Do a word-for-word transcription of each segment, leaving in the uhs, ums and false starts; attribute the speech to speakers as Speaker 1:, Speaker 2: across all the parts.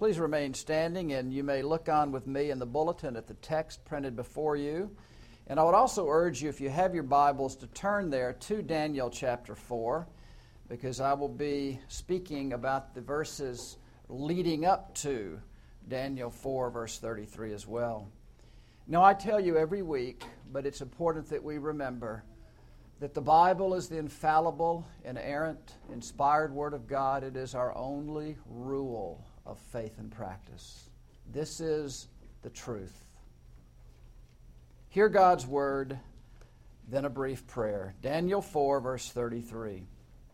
Speaker 1: Please remain standing, and you may look on with me in the bulletin at the text printed before you. And I would also urge you, if you have your Bibles, to turn there to Daniel chapter four, because I will be speaking about the verses leading up to Daniel four, verse thirty-three as well. Now, I tell you every week, but it's important that we remember that the Bible is the infallible, inerrant, inspired Word of God. It is our only rule of faith and practice. This is the truth. Hear God's Word, then a brief prayer. Daniel four, verse thirty-three.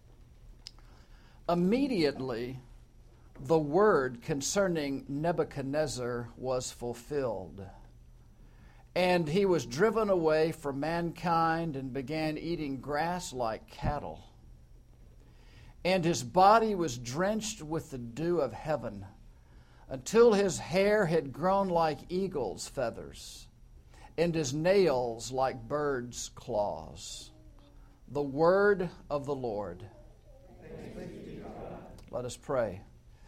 Speaker 1: Immediately, the word concerning Nebuchadnezzar was fulfilled, and he was driven away from mankind and began eating grass like cattle. And his body was drenched with the dew of heaven until his hair had grown like eagle's feathers and his nails like birds' claws. The word of the Lord. Thanks be to God. Let us pray.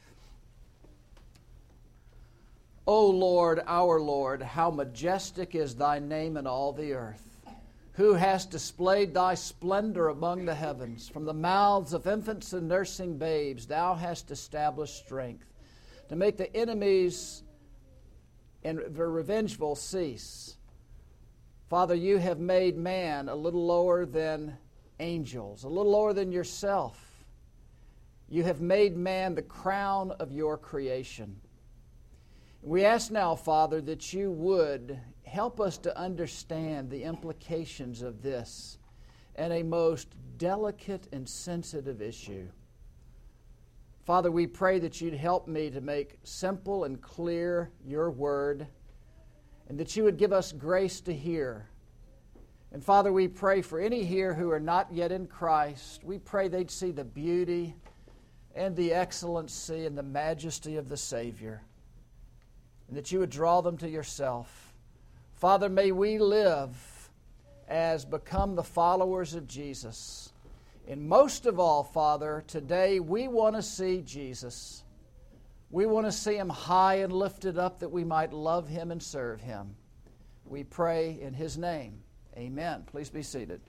Speaker 1: O Lord, our Lord, how majestic is thy name in all the earth, who hast displayed thy splendor among the heavens. From the mouths of infants and nursing babes thou hast established strength, to make the enemies and the revengeful cease. Father, you have made man a little lower than angels, a little lower than yourself. You have made man the crown of your creation. We ask now, Father, that you would help us to understand the implications of this and a most delicate and sensitive issue. Father, we pray that you'd help me to make simple and clear your word, and that you would give us grace to hear. And Father, we pray for any here who are not yet in Christ. We pray they'd see the beauty and the excellency and the majesty of the Savior, and that you would draw them to yourself. Father, may we live as become the followers of Jesus. And most of all, Father, today we want to see Jesus. We want to see him high and lifted up that we might love him and serve him. We pray in his name. Amen. Please be seated.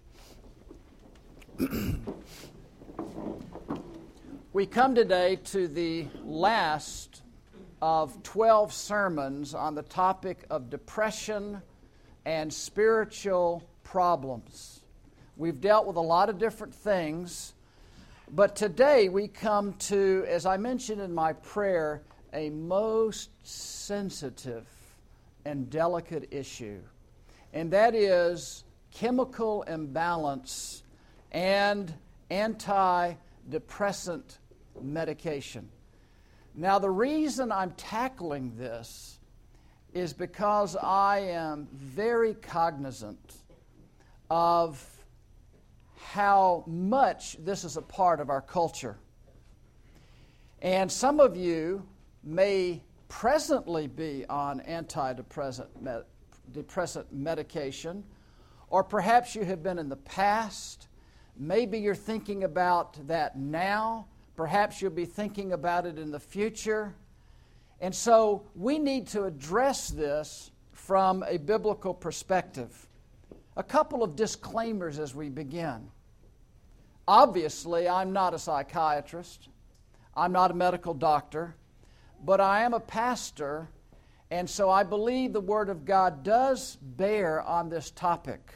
Speaker 1: We come today to the last of twelve sermons on the topic of depression and spiritual problems. We've dealt with a lot of different things, but today we come to, as I mentioned in my prayer, a most sensitive and delicate issue, and that is chemical imbalance and antidepressant medication. Now, the reason I'm tackling this is because I am very cognizant of how much this is a part of our culture. And some of you may presently be on antidepressant med- depressant medication, or perhaps you have been in the past. Maybe you're thinking about that now. Perhaps you'll be thinking about it in the future. And so we need to address this from a biblical perspective. A couple of disclaimers as we begin. Obviously, I'm not a psychiatrist. I'm not a medical doctor. But I am a pastor, and so I believe the Word of God does bear on this topic.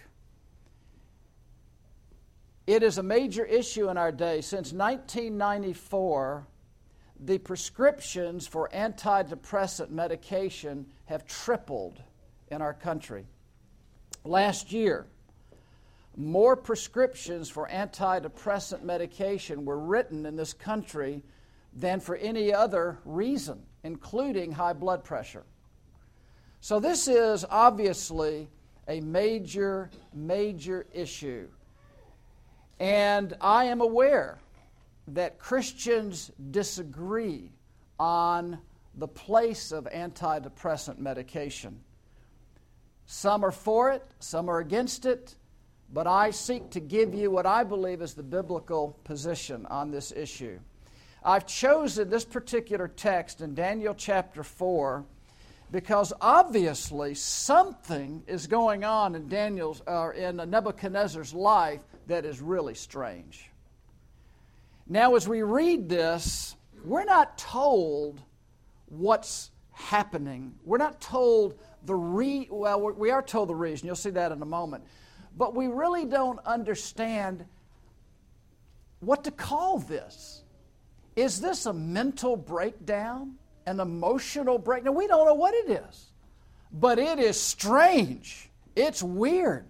Speaker 1: It is a major issue in our day. Since nineteen ninety-four, the prescriptions for antidepressant medication have tripled in our country. Last year, more prescriptions for antidepressant medication were written in this country than for any other reason, including high blood pressure. So this is obviously a major, major issue. And I am aware that Christians disagree on the place of antidepressant medication. Some are for it, some are against it, but I seek to give you what I believe is the biblical position on this issue. I've chosen this particular text in Daniel chapter four because obviously something is going on in Daniel's or in Nebuchadnezzar's life that is really strange. Now, as we read this, we're not told what's happening. We're not told the re well, we are told the reason. You'll see that in a moment. But we really don't understand what to call this. Is this a mental breakdown? An emotional breakdown? We don't know what it is. But it is strange. It's weird.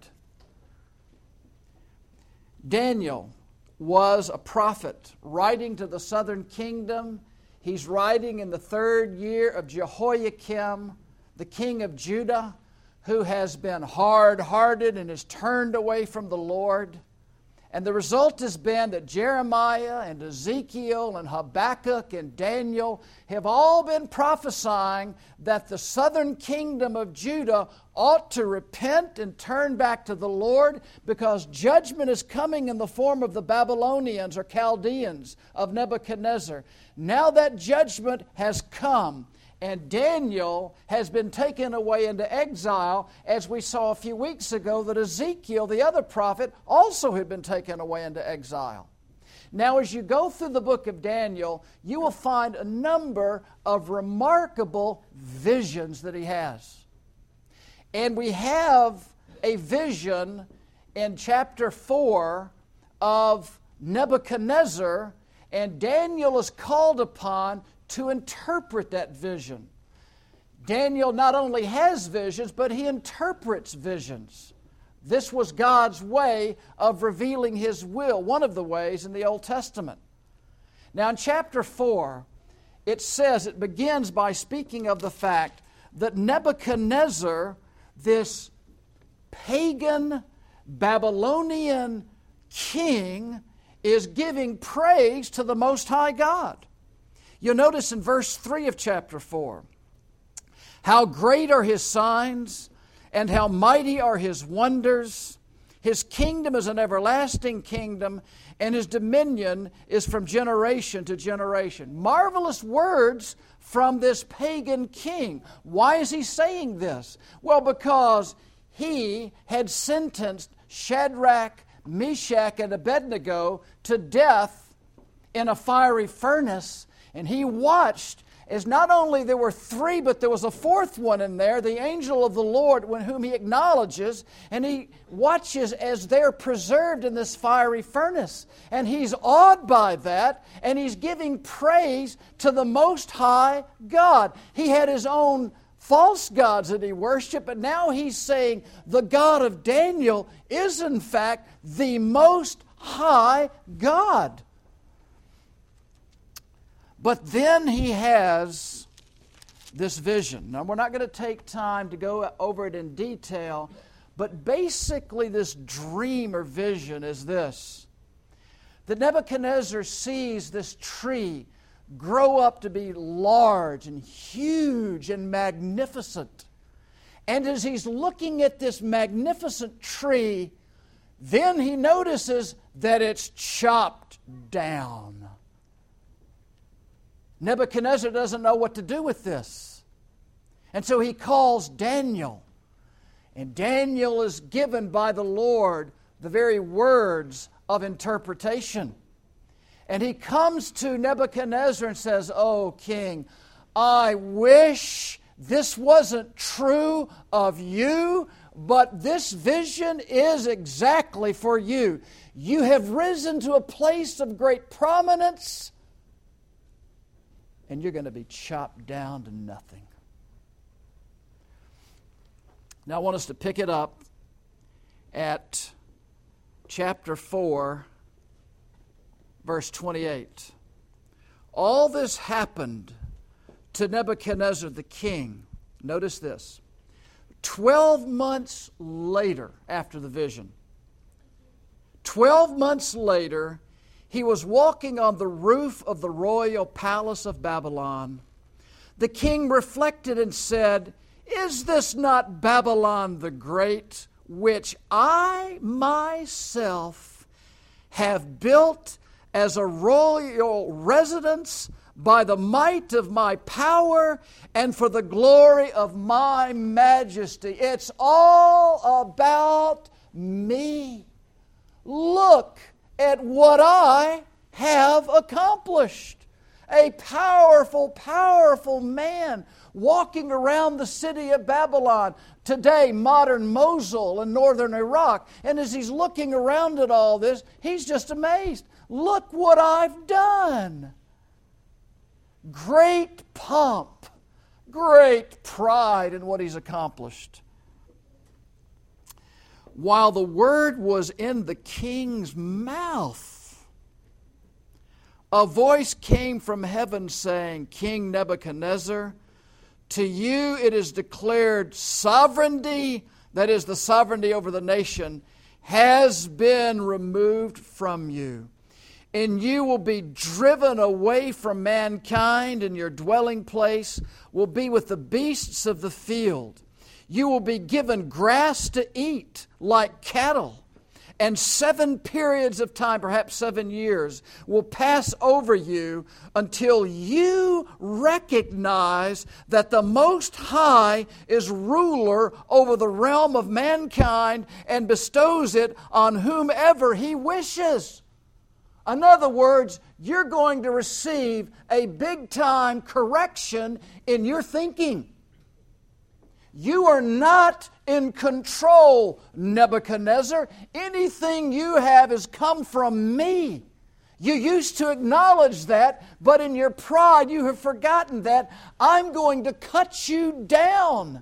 Speaker 1: Daniel was a prophet writing to the southern kingdom. He's writing in the third year of Jehoiakim, the king of Judah, who has been hard-hearted and has turned away from the Lord. And the result has been that Jeremiah and Ezekiel and Habakkuk and Daniel have all been prophesying that the southern kingdom of Judah ought to repent and turn back to the Lord because judgment is coming in the form of the Babylonians or Chaldeans of Nebuchadnezzar. Now that judgment has come, and Daniel has been taken away into exile, as we saw a few weeks ago that Ezekiel, the other prophet, also had been taken away into exile. Now, as you go through the book of Daniel, you will find a number of remarkable visions that he has. And we have a vision in chapter four of Nebuchadnezzar, and Daniel is called upon to interpret that vision. Daniel not only has visions, but he interprets visions. This was God's way of revealing His will, one of the ways in the Old Testament. Now in chapter four, it says, it begins by speaking of the fact that Nebuchadnezzar, this pagan Babylonian king, is giving praise to the Most High God. You'll notice in verse three of chapter four, how great are His signs, and how mighty are His wonders. His kingdom is an everlasting kingdom, and His dominion is from generation to generation. Marvelous words from this pagan king. Why is he saying this? Well, because he had sentenced Shadrach, Meshach, and Abednego to death in a fiery furnace. And he watched as not only there were three, but there was a fourth one in there, the angel of the Lord, whom he acknowledges, and he watches as they're preserved in this fiery furnace. And he's awed by that, and he's giving praise to the Most High God. He had his own false gods that he worshiped, but now he's saying the God of Daniel is in fact the Most High God. But then he has this vision. Now, we're not going to take time to go over it in detail, but basically this dream or vision is this. That Nebuchadnezzar sees this tree grow up to be large and huge and magnificent. And as he's looking at this magnificent tree, then he notices that it's chopped down. Nebuchadnezzar doesn't know what to do with this. And so he calls Daniel. And Daniel is given by the Lord the very words of interpretation. And he comes to Nebuchadnezzar and says, "Oh, king, I wish this wasn't true of you, but this vision is exactly for you. You have risen to a place of great prominence, and you're going to be chopped down to nothing." Now I want us to pick it up at chapter four, verse twenty-eight. All this happened to Nebuchadnezzar the king. Notice this. Twelve months later after the vision. Twelve months later, he was walking on the roof of the royal palace of Babylon. The king reflected and said, "Is this not Babylon the Great, which I myself have built as a royal residence by the might of my power and for the glory of my majesty. It's all about me. Look at what I have accomplished. A powerful, powerful man walking around the city of Babylon, today modern Mosul in northern Iraq. And as he's looking around at all this, he's just amazed. Look what I've done. Great pomp, great pride in what he's accomplished. While the word was in the king's mouth, a voice came from heaven saying, King Nebuchadnezzar, to you it is declared sovereignty, that is the sovereignty over the nation, has been removed from you. And you will be driven away from mankind, and your dwelling place will be with the beasts of the field. You will be given grass to eat like cattle. And seven periods of time, perhaps seven years, will pass over you until you recognize that the Most High is ruler over the realm of mankind and bestows it on whomever He wishes. In other words, you're going to receive a big-time correction in your thinking. You are not in control, Nebuchadnezzar. Anything you have has come from me. You used to acknowledge that, but in your pride you have forgotten that. I'm going to cut you down.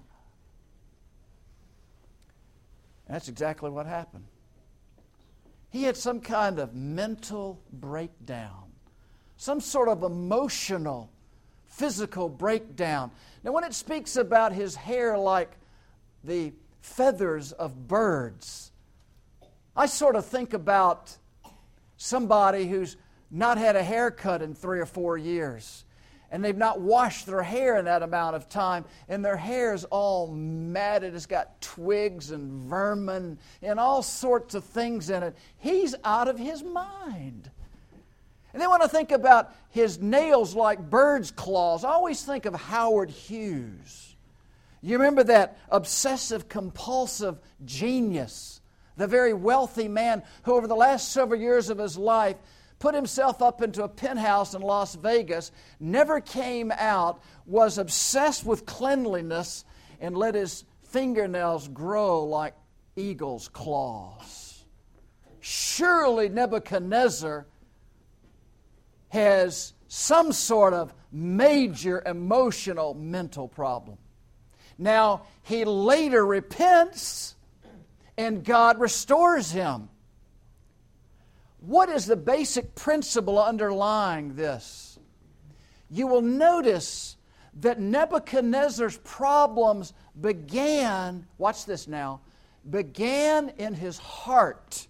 Speaker 1: That's exactly what happened. He had some kind of mental breakdown, some sort of emotional, physical breakdown. Now, when it speaks about his hair like the feathers of birds, I sort of think about somebody who's not had a haircut in three or four years, and they've not washed their hair in that amount of time, and their hair's all matted. It's got twigs and vermin and all sorts of things in it. He's out of his mind. And then when I think about his nails like birds' claws, I always think of Howard Hughes. You remember that obsessive-compulsive genius, the very wealthy man who over the last several years of his life put himself up into a penthouse in Las Vegas, never came out, was obsessed with cleanliness, and let his fingernails grow like eagle's claws. Surely Nebuchadnezzar has some sort of major emotional mental problem. Now, he later repents, and God restores him. What is the basic principle underlying this? You will notice that Nebuchadnezzar's problems began, watch this now, began in his heart.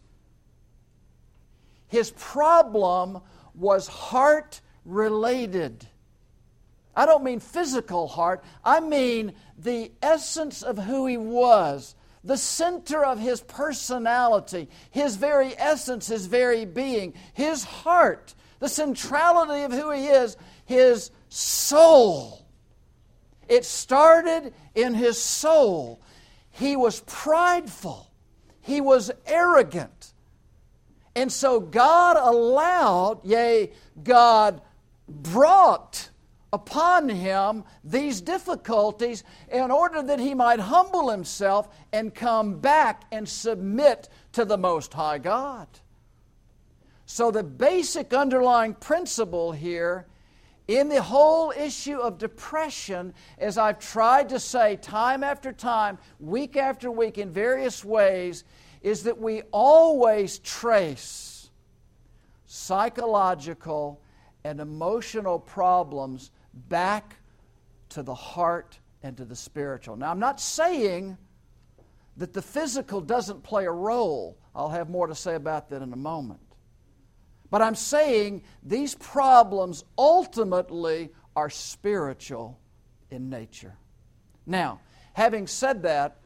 Speaker 1: His problem was heart-related. I don't mean physical heart. I mean the essence of who he was, the center of his personality, his very essence, his very being, his heart, the centrality of who he is, his soul. It started in his soul. He was prideful. He was arrogant. And so God allowed, yea, God brought upon him these difficulties in order that he might humble himself and come back and submit to the Most High God. So the basic underlying principle here in the whole issue of depression, as I've tried to say time after time, week after week in various ways, is that we always trace psychological and emotional problems back to the heart and to the spiritual. Now, I'm not saying that the physical doesn't play a role. I'll have more to say about that in a moment. But I'm saying these problems ultimately are spiritual in nature. Now, having said that,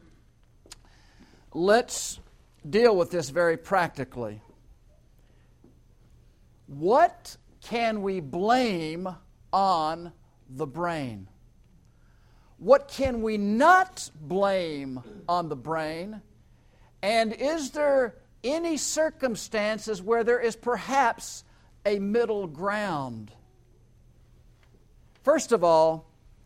Speaker 1: let's deal with this very practically. What can we blame on the brain? What can we not blame on the brain? And is there any circumstances where there is perhaps a middle ground? First of all,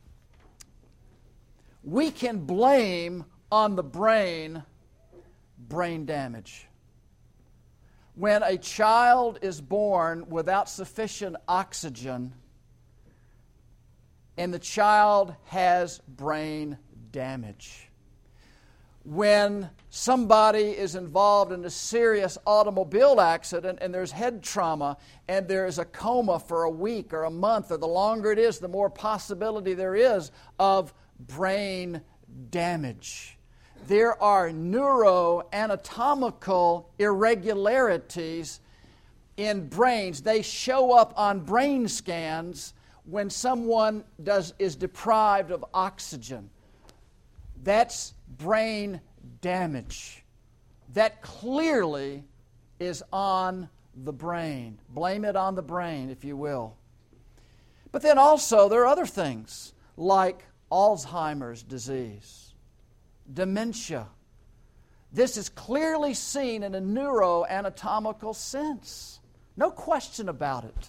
Speaker 1: we can blame on the brain brain damage. When a child is born without sufficient oxygen and the child has brain damage. When somebody is involved in a serious automobile accident and there's head trauma and there's a coma for a week or a month, or the longer it is, the more possibility there is of brain damage. There are neuroanatomical irregularities in brains. They show up on brain scans when someone does is deprived of oxygen. That's brain damage. That clearly is on the brain. Blame it on the brain, if you will. But then also there are other things like Alzheimer's disease, dementia. This is clearly seen in a neuroanatomical sense. No question about it.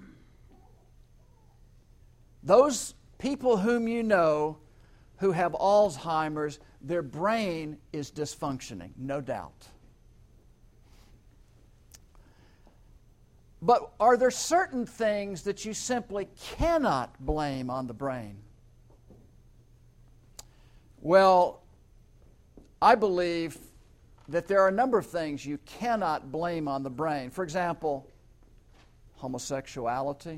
Speaker 1: Those people whom you know who have Alzheimer's, their brain is dysfunctioning, no doubt. But are there certain things that you simply cannot blame on the brain? Well, I believe that there are a number of things you cannot blame on the brain. For example, homosexuality,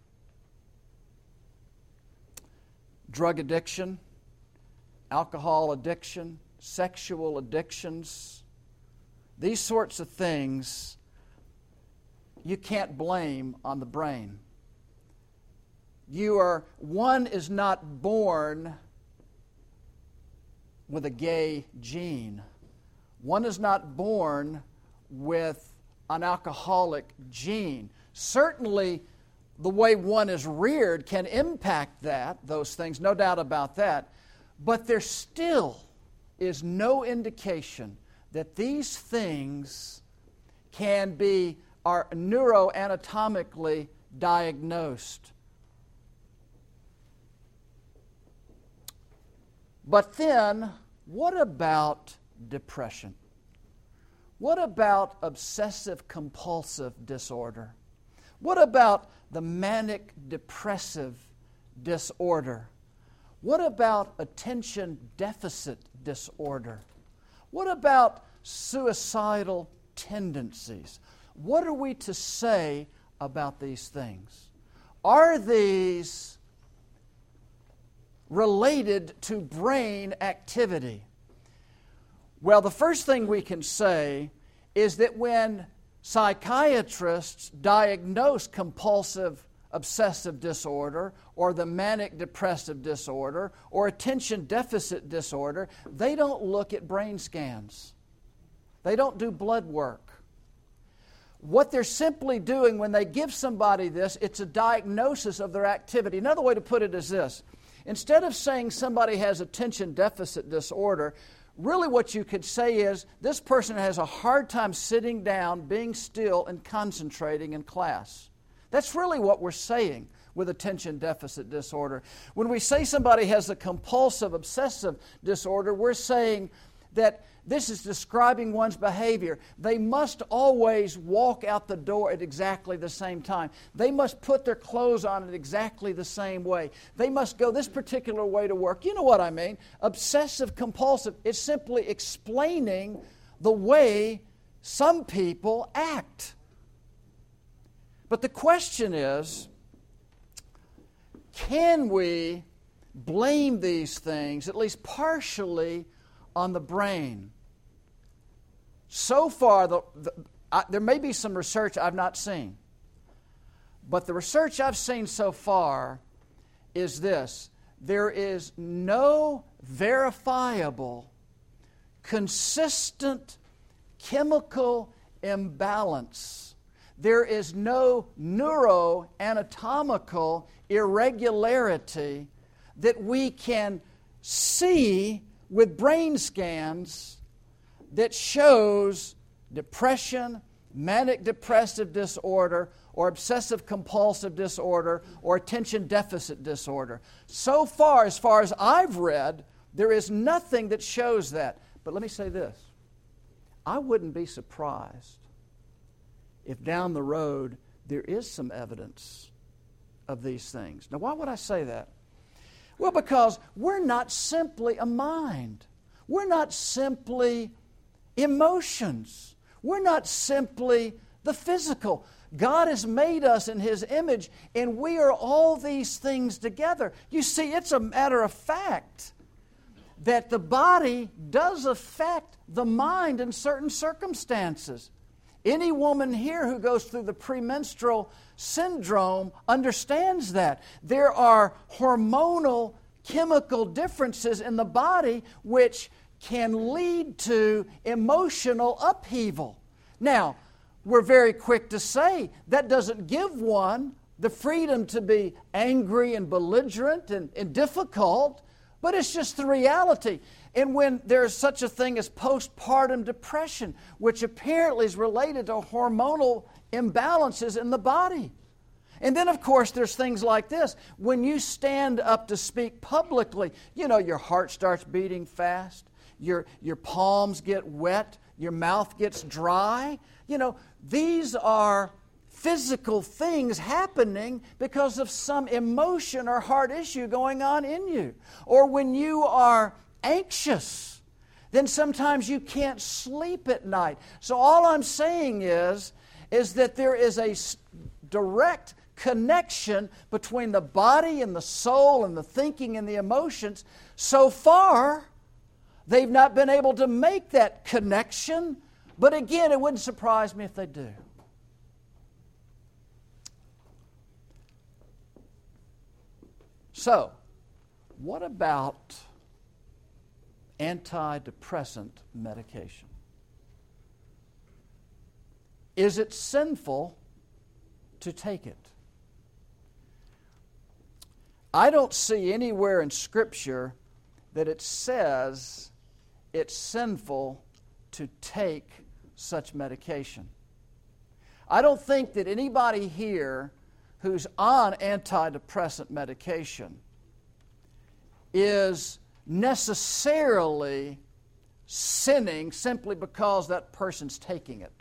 Speaker 1: drug addiction, alcohol addiction, sexual addictions. These sorts of things you can't blame on the brain. You are, one is not born with a gay gene. One is not born with an alcoholic gene. Certainly, the way one is reared can impact that, those things, no doubt about that. But there still is no indication that these things can be, are neuroanatomically diagnosed. But then, what about depression? What about obsessive-compulsive disorder? What about the manic depressive disorder? What about attention deficit disorder? What about suicidal tendencies? What are we to say about these things? Are these related to brain activity? Well, the first thing we can say is that when psychiatrists diagnose compulsive obsessive disorder or the manic depressive disorder or attention deficit disorder, they don't look at brain scans. They don't do blood work. What they're simply doing when they give somebody this, it's a diagnosis of their activity. Another way to put it is this. Instead of saying somebody has attention deficit disorder, really what you could say is this person has a hard time sitting down, being still, and concentrating in class. That's really what we're saying with attention deficit disorder. When we say somebody has a compulsive obsessive disorder, we're saying that this is describing one's behavior. They must always walk out the door at exactly the same time. They must put their clothes on in exactly the same way. They must go this particular way to work. You know what I mean? Obsessive compulsive is simply explaining the way some people act. But the question is, can we blame these things, at least partially, on the brain? So far, the, the, I, there may be some research I've not seen, but the research I've seen so far is this. There is no verifiable, consistent chemical imbalance there is no neuroanatomical irregularity that we can see with brain scans that shows depression, manic depressive disorder, or obsessive compulsive disorder, or attention deficit disorder. So far, as far as I've read, there is nothing that shows that. But let me say this. I wouldn't be surprised if down the road there is some evidence of these things. Now, why would I say that? Well, because we're not simply a mind. We're not simply emotions. We're not simply the physical. God has made us in His image, and we are all these things together. You see, it's a matter of fact that the body does affect the mind in certain circumstances. Any woman here who goes through the premenstrual syndrome understands that. There are hormonal chemical differences in the body which can lead to emotional upheaval. Now, we're very quick to say that doesn't give one the freedom to be angry and belligerent and, and difficult, but it's just the reality. And when there's such a thing as postpartum depression, which apparently is related to hormonal imbalances in the body. And then, of course, there's things like this. When you stand up to speak publicly, you know, your heart starts beating fast, your, your palms get wet, your mouth gets dry. You know, these are physical things happening because of some emotion or heart issue going on in you. Or when you are anxious, then sometimes you can't sleep at night. So all I'm saying is, is that there is a direct connection between the body and the soul and the thinking and the emotions. So far, they've not been able to make that connection, but again, it wouldn't surprise me if they do. So, what about antidepressant medication? Is it sinful to take it? I don't see anywhere in Scripture that it says it's sinful to take such medication. I don't think that anybody here who's on antidepressant medication is necessarily sinning simply because that person's taking it.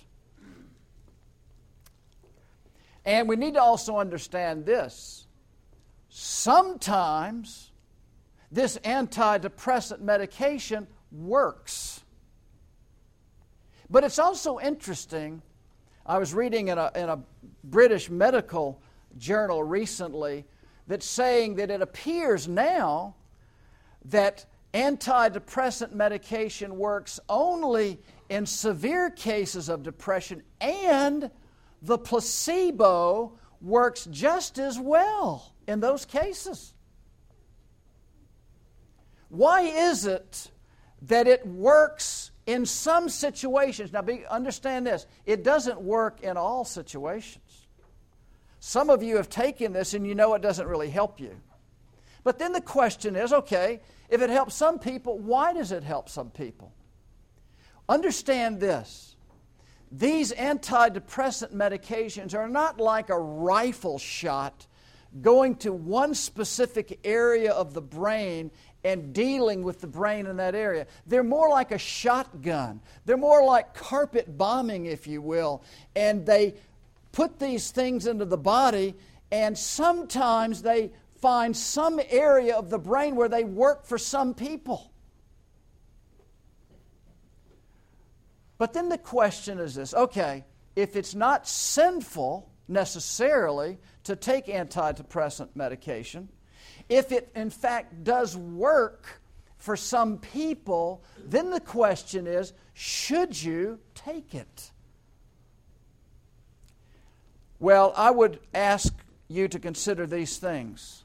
Speaker 1: And we need to also understand this. Sometimes this antidepressant medication works. But it's also interesting. I was reading in a, in a British medical journal recently that's saying that it appears now that antidepressant medication works only in severe cases of depression, and the placebo works just as well in those cases. Why is it that it works in some situations? Now, be, understand this. It doesn't work in all situations. Some of you have taken this and you know it doesn't really help you. But then the question is, okay, if it helps some people, why does it help some people? Understand this. These antidepressant medications are not like a rifle shot going to one specific area of the brain and dealing with the brain in that area. They're more like a shotgun. They're more like carpet bombing, if you will. And they put these things into the body, and sometimes they find some area of the brain where they work for some people. But then the question is this, okay, if it's not sinful necessarily to take antidepressant medication, if it in fact does work for some people, then the question is, should you take it? Well, I would ask you to consider these things.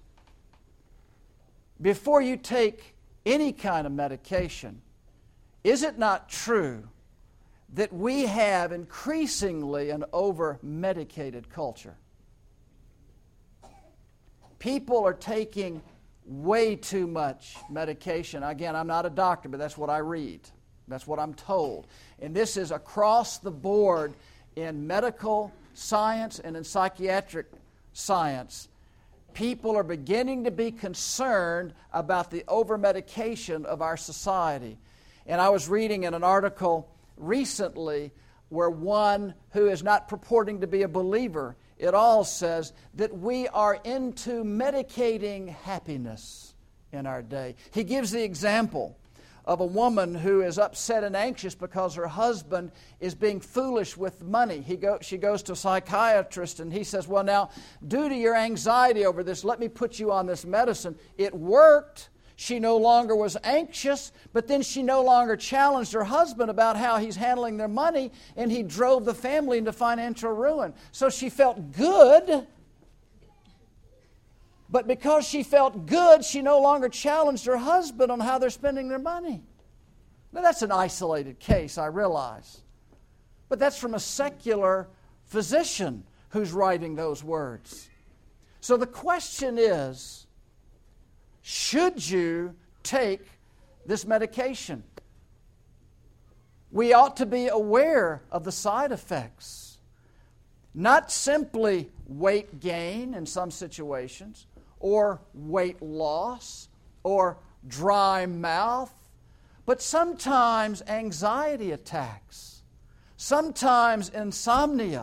Speaker 1: Before you take any kind of medication, is it not true that we have increasingly an over-medicated culture. People are taking way too much medication. Again, I'm not a doctor, but that's what I read. That's what I'm told. And this is across the board in medical science and in psychiatric science. People are beginning to be concerned about the over-medication of our society. And I was reading in an article recently where one who is not purporting to be a believer, it all says that we are into medicating happiness in our day. He gives the example of a woman who is upset and anxious because her husband is being foolish with money. He go, she goes to a psychiatrist and he says, well, now, due to your anxiety over this, let me put you on this medicine. It worked. She no longer was anxious, but then she no longer challenged her husband about how he's handling their money, and he drove the family into financial ruin. So she felt good, but because she felt good, she no longer challenged her husband on how they're spending their money. Now, that's an isolated case, I realize. But that's from a secular physician who's writing those words. So the question is, should you take this medication? We ought to be aware of the side effects. Not simply weight gain in some situations, or weight loss, or dry mouth, but sometimes anxiety attacks, sometimes insomnia,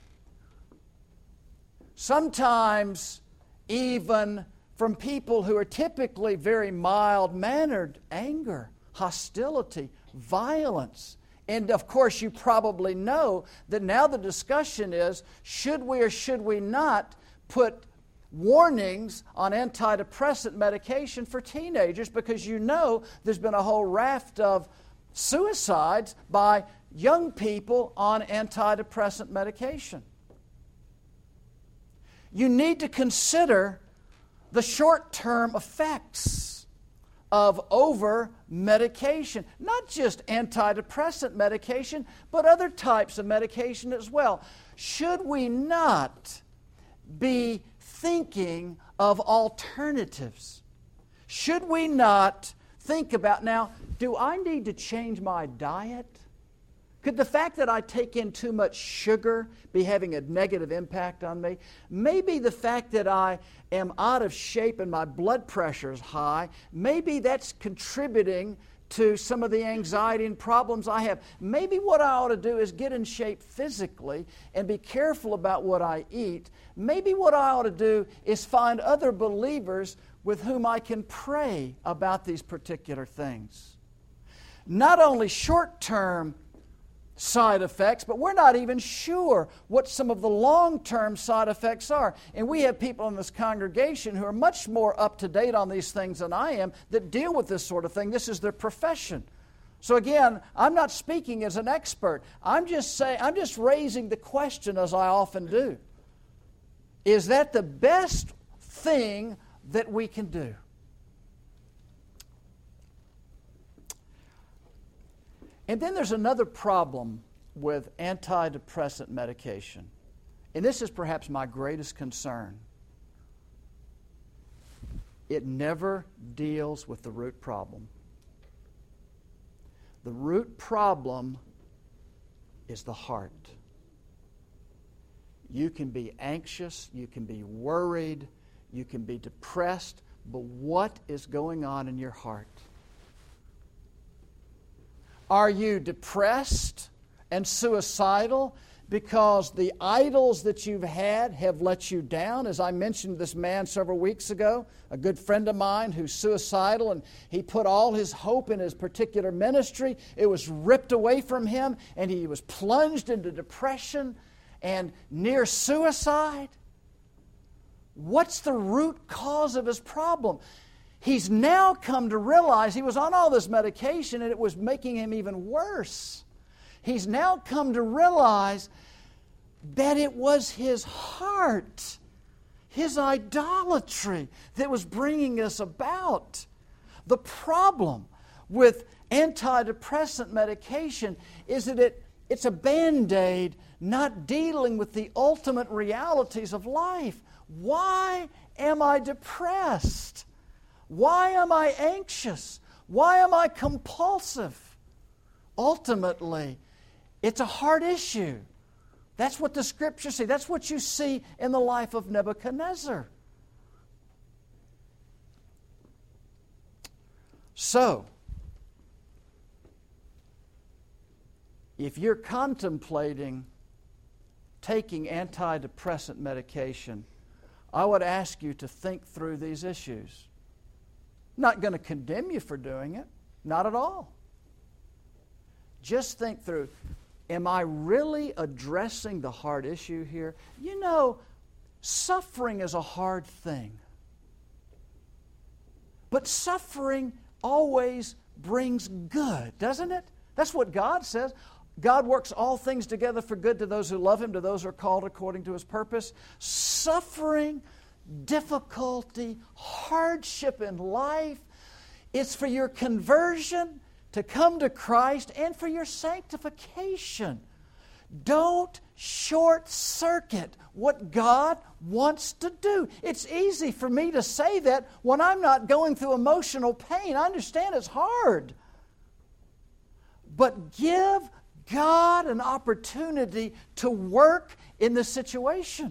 Speaker 1: sometimes even from people who are typically very mild-mannered, anger, hostility, violence. And of course, you probably know that now the discussion is, should we or should we not put warnings on antidepressant medication for teenagers, because you know there's been a whole raft of suicides by young people on antidepressant medication. You need to consider the short-term effects of over-medication. Not just antidepressant medication, but other types of medication as well. Should we not be thinking of alternatives? Should we not think about, now, do I need to change my diet? Could the fact that I take in too much sugar be having a negative impact on me? Maybe the fact that I am out of shape and my blood pressure is high, maybe that's contributing to some of the anxiety and problems I have. Maybe what I ought to do is get in shape physically and be careful about what I eat. Maybe what I ought to do is find other believers with whom I can pray about these particular things. Not only short-term side effects, but we're not even sure what some of the long-term side effects are. And we have people in this congregation who are much more up to date on these things than I am, that deal with this sort of thing. This is their profession. So again, I'm not speaking as an expert. I'm just saying, I'm just raising the question, as I often do. Is that the best thing that we can do? And then there's another problem with antidepressant medication. And this is perhaps my greatest concern. It never deals with the root problem. The root problem is the heart. You can be anxious, you can be worried, you can be depressed, but what is going on in your heart? Are you depressed and suicidal because the idols that you've had have let you down? As I mentioned this man several weeks ago, a good friend of mine who's suicidal, and he put all his hope in his particular ministry. It was ripped away from him, and he was plunged into depression and near suicide. What's the root cause of his problem? He's now come to realize he was on all this medication and it was making him even worse. He's now come to realize that it was his heart, his idolatry, that was bringing this about. The problem with antidepressant medication is that it It's a Band-Aid, not dealing with the ultimate realities of life. Why am I depressed? Why am I anxious? Why am I compulsive? Ultimately, it's a heart issue. That's what the Scriptures say. That's what you see in the life of Nebuchadnezzar. So, if you're contemplating taking antidepressant medication, I would ask you to think through these issues. I'm not going to condemn you for doing it. Not at all. Just think through, am I really addressing the hard issue here? You know, suffering is a hard thing. But suffering always brings good, doesn't it? That's what God says. God works all things together for good to those who love Him, to those who are called according to His purpose. Suffering, difficulty, hardship in life, it's for your conversion, to come to Christ, and for your sanctification. Don't short-circuit what God wants to do. It's easy for me to say that when I'm not going through emotional pain. I understand it's hard. But give God an opportunity to work in the situation.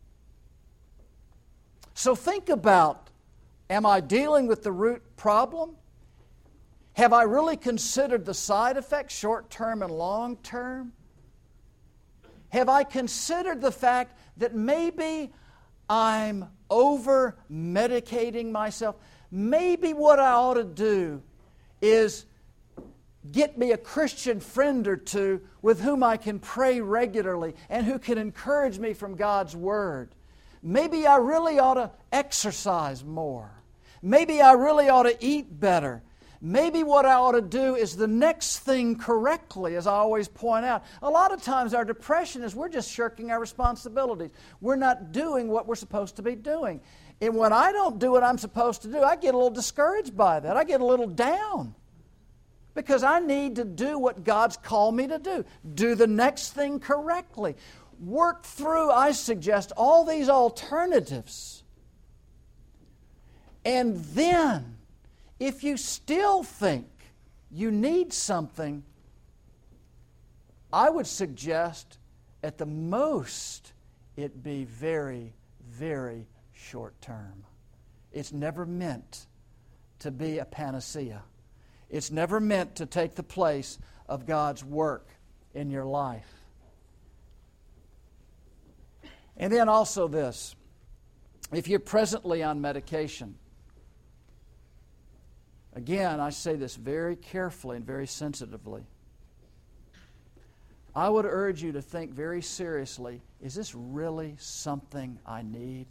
Speaker 1: So think about, am I dealing with the root problem? Have I really considered the side effects, short-term and long-term? Have I considered the fact that maybe I'm over-medicating myself? Maybe what I ought to do is get me a Christian friend or two with whom I can pray regularly and who can encourage me from God's Word. Maybe I really ought to exercise more. Maybe I really ought to eat better. Maybe what I ought to do is the next thing correctly, as I always point out. A lot of times our depression is we're just shirking our responsibilities. We're not doing what we're supposed to be doing. And when I don't do what I'm supposed to do, I get a little discouraged by that. I get a little down. Because I need to do what God's called me to do. Do the next thing correctly. Work through, I suggest, all these alternatives. And then, if you still think you need something, I would suggest at the most it be very, very short term. It's never meant to be a panacea. It's never meant to take the place of God's work in your life. And then also this, if you're presently on medication, again, I say this very carefully and very sensitively. I would urge you to think very seriously, is this really something I need?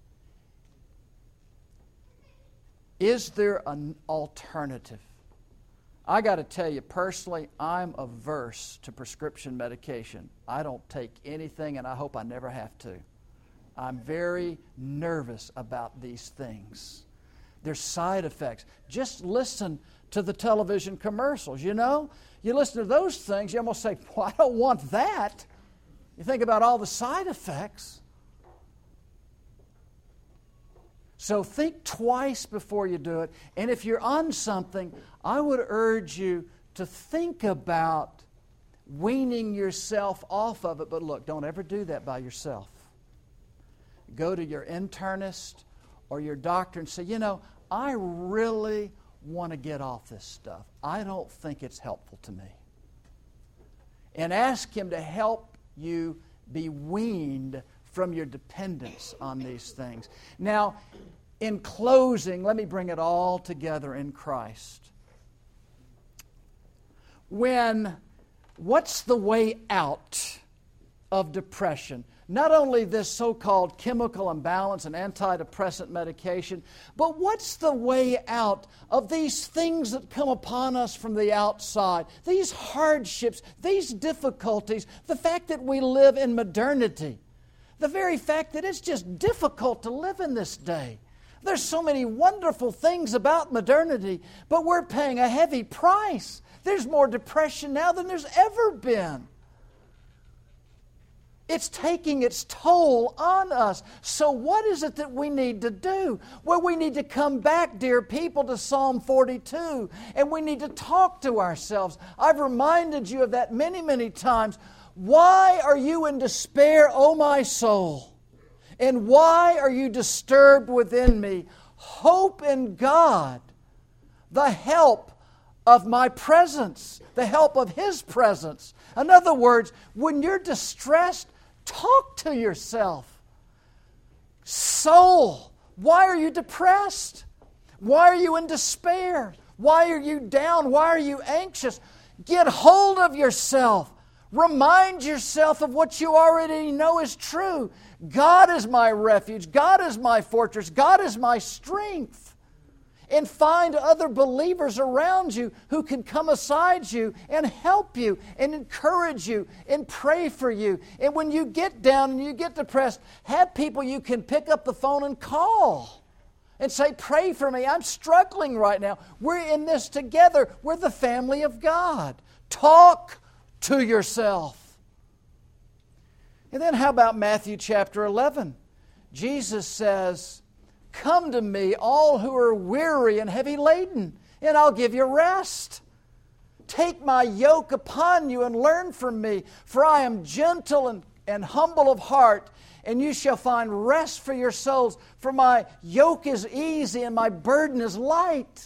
Speaker 1: Is there an alternative? I got to tell you, personally, I'm averse to prescription medication. I don't take anything, and I hope I never have to. I'm very nervous about these things. There's side effects. Just listen to the television commercials, you know? You listen to those things, you almost say, well, I don't want that. You think about all the side effects. So think twice before you do it. And if you're on something, I would urge you to think about weaning yourself off of it. But look, don't ever do that by yourself. Go to your internist or your doctor and say, you know, I really want to get off this stuff. I don't think it's helpful to me. And ask him to help you be weaned from your dependence on these things. Now, in closing, let me bring it all together in Christ. When, what's the way out of depression? Not only this so-called chemical imbalance and antidepressant medication, but what's the way out of these things that come upon us from the outside? These hardships, these difficulties, the fact that we live in modernity, the very fact that it's just difficult to live in this day. There's so many wonderful things about modernity, but we're paying a heavy price. There's more depression now than there's ever been. It's taking its toll on us. So what is it that we need to do? Well, we need to come back, dear people, to Psalm forty-two, and we need to talk to ourselves. I've reminded you of that many, many times. Why are you in despair, O my soul? And why are you disturbed within me? Hope in God, the help of my presence, the help of His presence. In other words, when you're distressed, talk to yourself. Soul, why are you depressed? Why are you in despair? Why are you down? Why are you anxious? Get hold of yourself. Remind yourself of what you already know is true. God is my refuge. God is my fortress. God is my strength. And find other believers around you who can come aside you and help you and encourage you and pray for you. And when you get down and you get depressed, have people you can pick up the phone and call and say, pray for me. I'm struggling right now. We're in this together. We're the family of God. Talk to yourself. And then how about Matthew chapter eleven? Jesus says, come to me, all who are weary and heavy laden, and I'll give you rest. Take my yoke upon you and learn from me, for I am gentle and, and humble of heart, and you shall find rest for your souls. For my yoke is easy and my burden is light.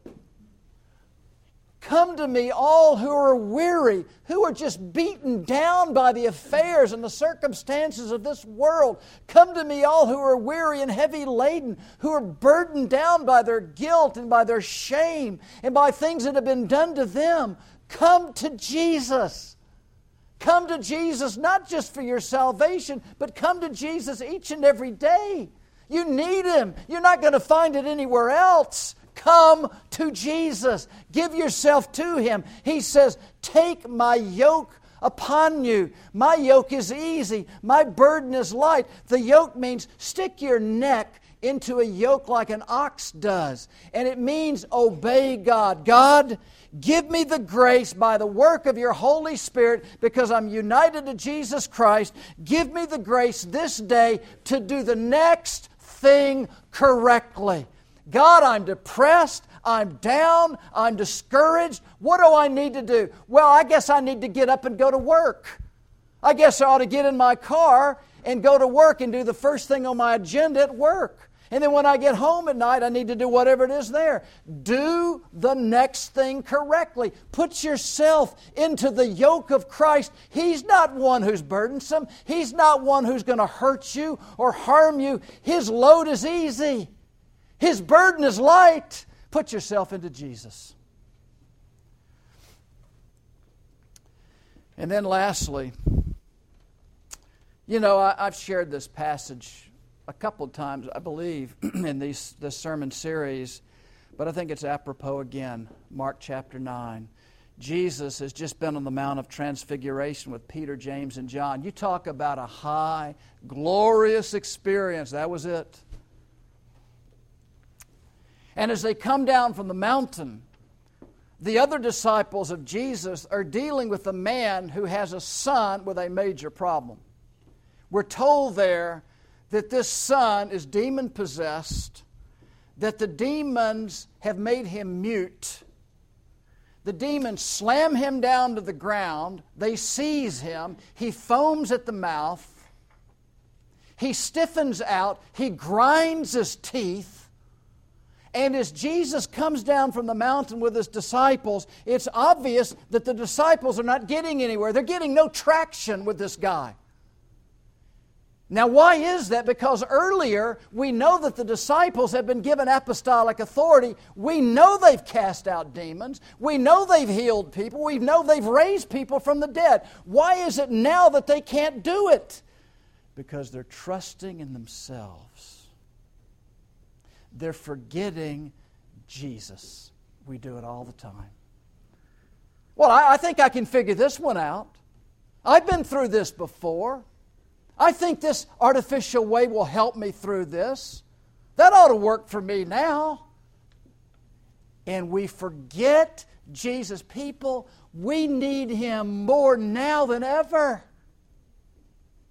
Speaker 1: Come to me, all who are weary, who are just beaten down by the affairs and the circumstances of this world. Come to me, all who are weary and heavy laden, who are burdened down by their guilt and by their shame and by things that have been done to them. Come to Jesus. Come to Jesus, not just for your salvation, but come to Jesus each and every day. You need Him. You're not going to find it anywhere else. Come to Jesus. Give yourself to Him. He says, take my yoke upon you. My yoke is easy. My burden is light. The yoke means stick your neck into a yoke like an ox does. And it means obey God. God, give me the grace by the work of your Holy Spirit, because I'm united to Jesus Christ. Give me the grace this day to do the next thing correctly. God, I'm depressed, I'm down, I'm discouraged. What do I need to do? Well, I guess I need to get up and go to work. I guess I ought to get in my car and go to work and do the first thing on my agenda at work. And then when I get home at night, I need to do whatever it is there. Do the next thing correctly. Put yourself into the yoke of Christ. He's not one who's burdensome. He's not one who's going to hurt you or harm you. His load is easy. His burden is light. Put yourself into Jesus. And then lastly, you know, I, I've shared this passage a couple of times, I believe, in these, this sermon series, but I think it's apropos again. Mark chapter nine. Jesus has just been on the Mount of Transfiguration with Peter, James, and John. You talk about a high, glorious experience. That was it. And as they come down from the mountain, the other disciples of Jesus are dealing with a man who has a son with a major problem. We're told there that this son is demon-possessed, that the demons have made him mute. The demons slam him down to the ground. They seize him. He foams at the mouth. He stiffens out. He grinds his teeth. And as Jesus comes down from the mountain with His disciples, it's obvious that the disciples are not getting anywhere. They're getting no traction with this guy. Now, why is that? Because earlier, we know that the disciples have been given apostolic authority. We know they've cast out demons. We know they've healed people. We know they've raised people from the dead. Why is it now that they can't do it? Because they're trusting in themselves. They're forgetting Jesus. We do it all the time. Well, I, I think I can figure this one out. I've been through this before. I think this artificial way will help me through this. That ought to work for me now. And we forget Jesus. People, we need Him more now than ever.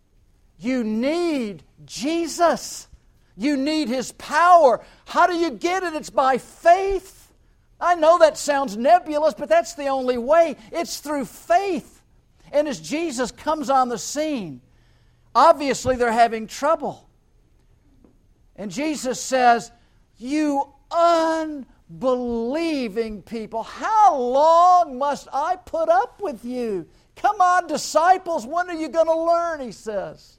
Speaker 1: You need Jesus. You need His power. How do you get it? It's by faith. I know that sounds nebulous, but that's the only way. It's through faith. And as Jesus comes on the scene, obviously they're having trouble. And Jesus says, "You unbelieving people, how long must I put up with you? Come on, disciples, when are you going to learn?" He says.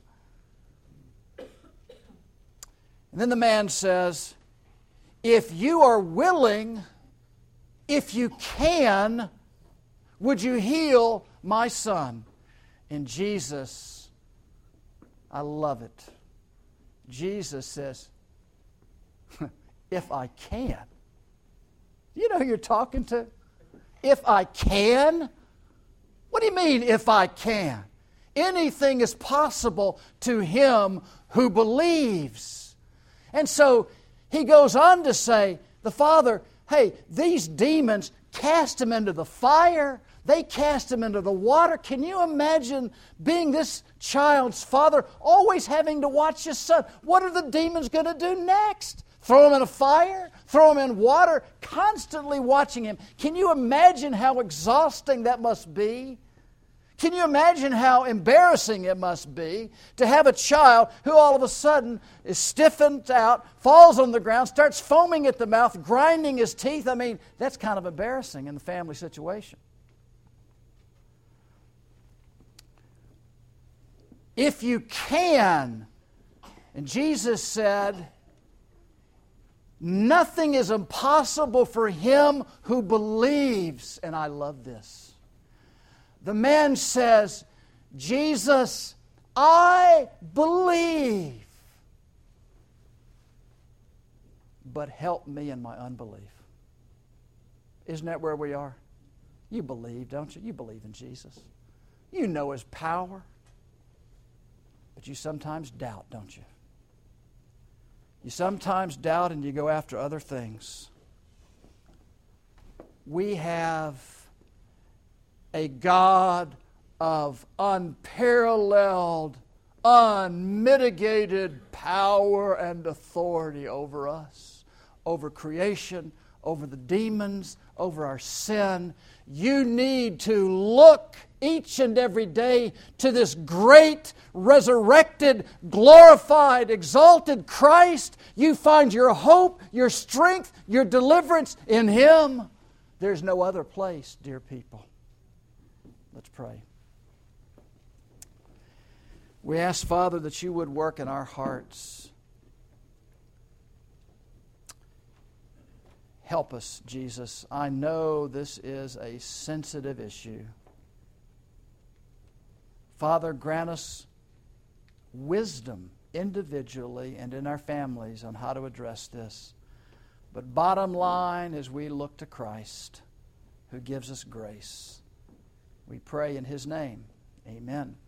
Speaker 1: And then the man says, "If you are willing, if you can, would you heal my son?" And Jesus, I love it. Jesus says, "If I can." You know who you're talking to? If I can? What do you mean, if I can? Anything is possible to him who believes. And so he goes on to say, the Father, hey, these demons, cast him into the fire. They cast him into the water. Can you imagine being this child's father, always having to watch his son? What are the demons going to do next? Throw him in a fire? Throw him in water? Constantly watching him. Can you imagine how exhausting that must be? Can you imagine how embarrassing it must be to have a child who all of a sudden is stiffened out, falls on the ground, starts foaming at the mouth, grinding his teeth? I mean, that's kind of embarrassing in the family situation. If you can, and Jesus said, nothing is impossible for him who believes. And I love this. The man says, "Jesus, I believe, but help me in my unbelief." Isn't that where we are? You believe, don't you? You believe in Jesus. You know His power. But you sometimes doubt, don't you? You sometimes doubt and you go after other things. We have a God of unparalleled, unmitigated power and authority over us, over creation, over the demons, over our sin. You need to look each and every day to this great, resurrected, glorified, exalted Christ. You find your hope, your strength, your deliverance in Him. There's no other place, dear people. Let's pray. We ask, Father, that You would work in our hearts. Help us, Jesus. I know this is a sensitive issue. Father, grant us wisdom individually and in our families on how to address this. But bottom line is we look to Christ, who gives us grace. We pray in His name. Amen.